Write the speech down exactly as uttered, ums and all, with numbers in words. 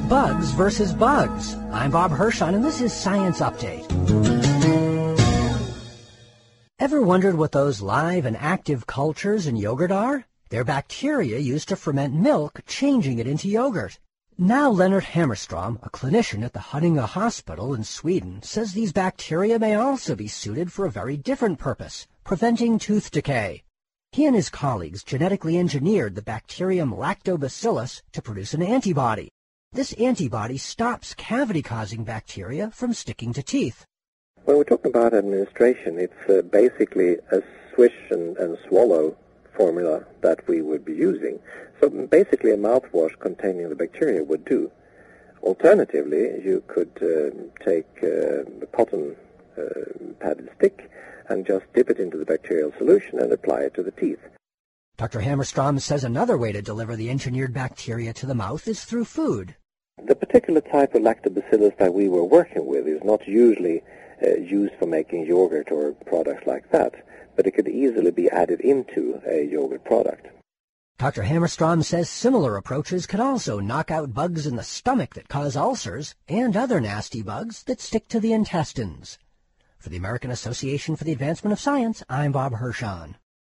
Bugs versus bugs. I'm Bob Hirschon, and this is Science Update. Ever wondered what those live and active cultures in yogurt are? They're bacteria used to ferment milk, changing it into yogurt. Now Leonard Hammerstrom, a clinician at the Huddinge Hospital in Sweden, says these bacteria may also be suited for a very different purpose, preventing tooth decay. He and his colleagues genetically engineered the bacterium Lactobacillus to produce an antibody. This antibody stops cavity-causing bacteria from sticking to teeth. When we're talking about administration, it's uh, basically a swish and, and swallow formula that we would be using. So basically a mouthwash containing the bacteria would do. Alternatively, you could uh, take uh, a cotton uh, padded stick and just dip it into the bacterial solution and apply it to the teeth. Doctor Hammerstrom says another way to deliver the engineered bacteria to the mouth is through food. The particular type of lactobacillus that we were working with is not usually uh, used for making yogurt or products like that, but it could easily be added into a yogurt product. Doctor Hammerstrom says similar approaches could also knock out bugs in the stomach that cause ulcers and other nasty bugs that stick to the intestines. For the American Association for the Advancement of Science, I'm Bob Hirschon.